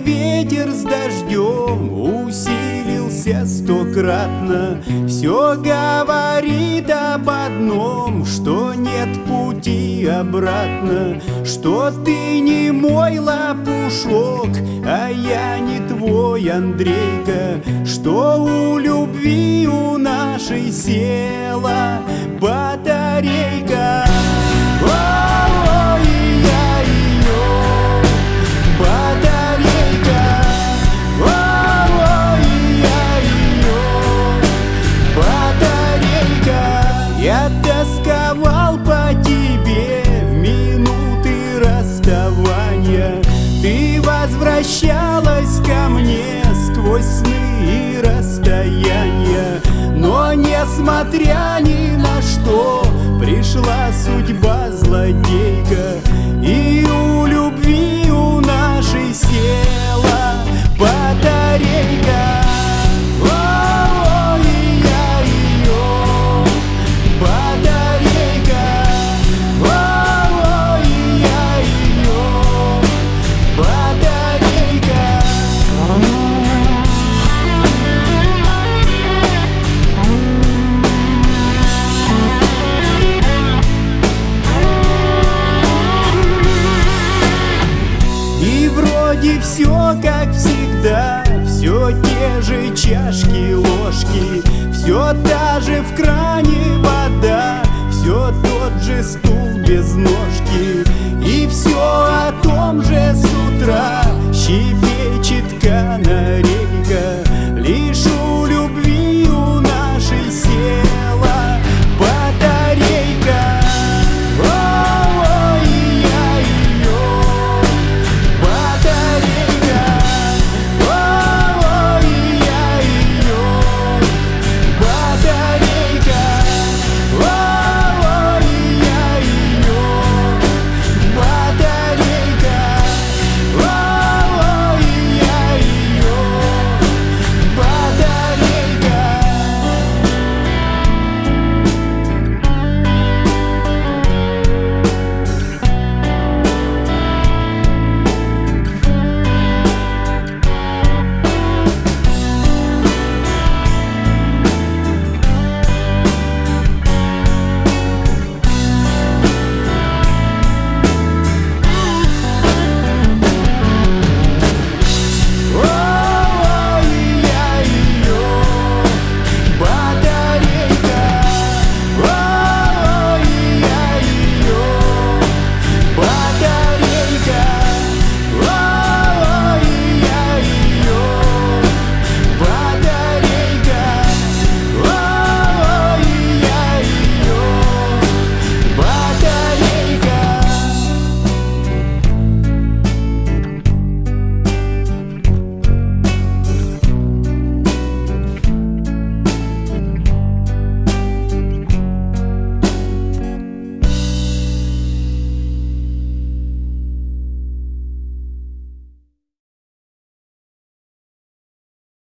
ветер с дождем усилился стократно, все говорит об одном, что нет пути обратно, что ты не мой лопушок, а я не твой Андрейка, что у любви у нашей села батарейка. Я тосковал по тебе в минуты расставания. Ты возвращалась ко мне сквозь сны и расстояния. Но несмотря ни на что, пришла судьба злодейка, и у любви у нашей села батарейка. И вроде все как всегда, все те же чашки, ложки, все та же в кране вода, все тот же стул без ножки, и все о том же с утра щебечет канарейка.